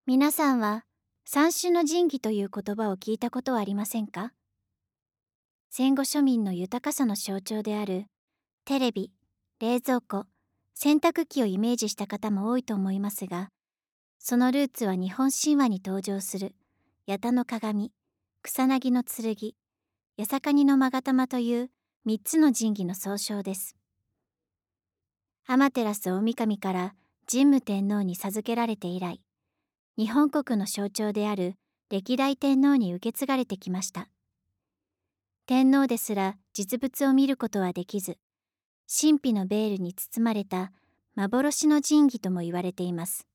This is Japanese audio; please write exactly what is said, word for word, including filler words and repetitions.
皆さんは三種の神器という言葉を聞いたことはありませんか？戦後庶民の豊かさの象徴であるテレビ、冷蔵庫、洗濯機をイメージした方も多いと思いますが、そのルーツは日本神話に登場する八田の鏡、草薙の剣、八坂の勾玉という三つの神器の総称です。天照大神から神武天皇に授けられて以来、日本国の象徴である歴代天皇に受け継がれてきました。天皇ですら実物を見ることはできず、神秘のベールに包まれた幻の神器とも言われています。